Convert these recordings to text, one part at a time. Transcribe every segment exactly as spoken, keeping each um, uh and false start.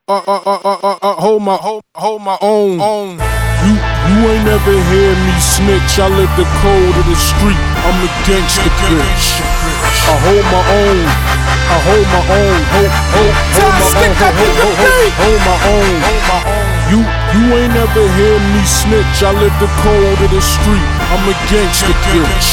Uh, uh, uh, uh, uh, uh, hold my, hold, hold my own. own. You, you ain't never hear me snitch. I live the code of the street. I'm a gangster bitch. I hold my own. I hold my own. Hold, hold, hold my own. Hold, hold, hold, hold, hold my own. You, you ain't never hear me snitch. I live the code of the street. I'm a gangster bitch.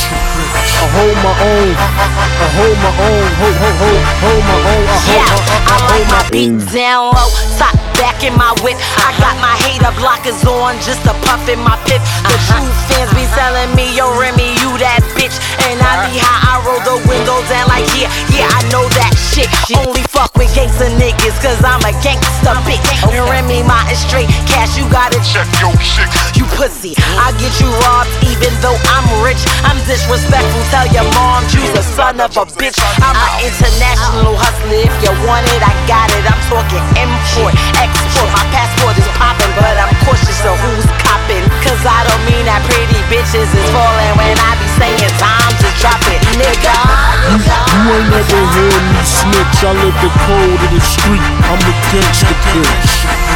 I hold my own. I hold my own. Hold, hold, hold, hold my own. I hold, yeah, I, I, I, I hold like my my beat own. down low, top back in my whip. I got my hater blockers on just to puff in my pip. The true fans be telling me, yo Remy, you that bitch. And I be high, I roll the window down like, yeah, yeah, I know that shit. Only fuck with gangsta niggas, cause I'm a gangsta bitch. And Remy Martin straight cash, you gotta check your shit. You pussy, I get you robbed even though I'm rich. I'm disrespectful, tell your mom you's a son of a bitch. I'm an international hustler, if you want it, I got it. I'm talking import, export, my passport is popping, but I'm cautious of who's copping. Cause I don't mean that pretty bitches is falling when I be saying time to drop it, nigga. You, you ain't never hear me snitch. I live the code of the street. I'm a gangster bitch.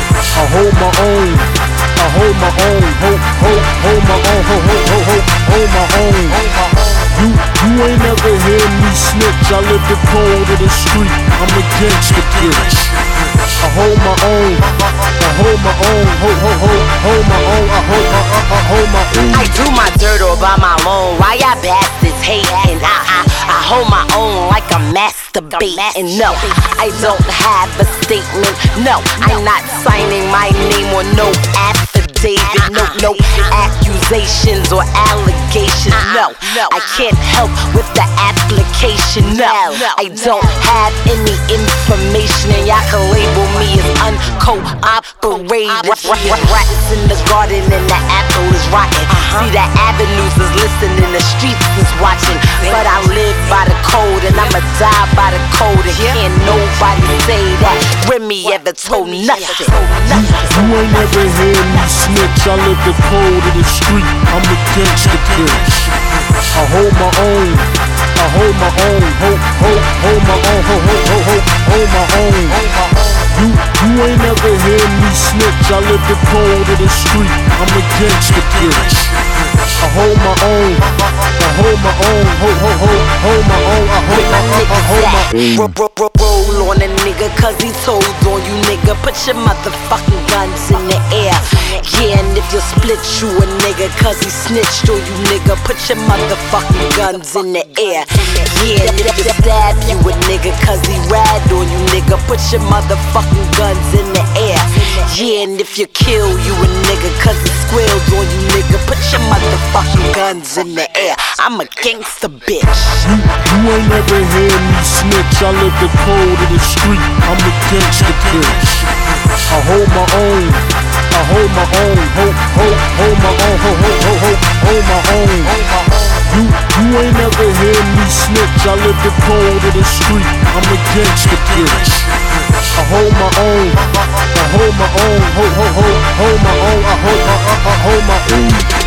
I hold my own. I hold my own. Hold, hold, hold my own. Hold, hold, hold, hold, hold my own. You, you ain't never hear me snitch. I live the code of the street. I'm a gangster bitch. I hold my own. I hold my own. Hold, hold, hold, hold my own. I hold, I, I, I hold my own. I do my dirt all by my own. Why y'all bastards hating? I, I, I hold my own like a masturbate. And no, I don't have a statement. No, I'm not signing my name on no affidavit. No, no accusations or allegations. No, I can't help with the application. No, I don't have any information, and y'all can label me as uncooperated. Rats in the garden and the apple is rotten. See, the avenues is listening, the streets is watching. But I live by the code and I'ma die by the code. And can't nobody say that Remy ever told nothing. You ain't never hear me snitch. I live the code of the street. I'm a gangster bitch. I hold my own. I hold my own. Hold, hold, hold my own. Hold, hold, hold, hold, hold my own. You, you ain't never hear me snitch. I live the code of the street. I'm a gangster bitch. I hold my own. I hold my own. Hold, hold, hold, hold my own. I hold, I, I, I hold my own. Roll on a nigga cause he told on you, nigga. Put your motherfucking guns in the air. Yeah, and if you split you a nigga cause he snitched on you, nigga, put your motherfucking guns in the air. Yeah, and if you stab you a nigga cause he rad on you, nigga, put your motherfucking guns in the air. Yeah, and if you kill you a nigga cause he squealed on you, nigga, put your motherfucking guns in the air. I'm a gangster bitch. You, you ain't never hear me snitch. I live the code of the street. I'm a gangster bitch. I hold my own. I hold my own. Hold, hold, hold my own. Hold, hold, hold, hold, hold my own. You, you ain't never hear me snitch. I live the code of the street. I'm a gangster bitch. I hold my own. I hold my own. Hold, hold, hold, hold my own. I hold, I, I, I hold my own.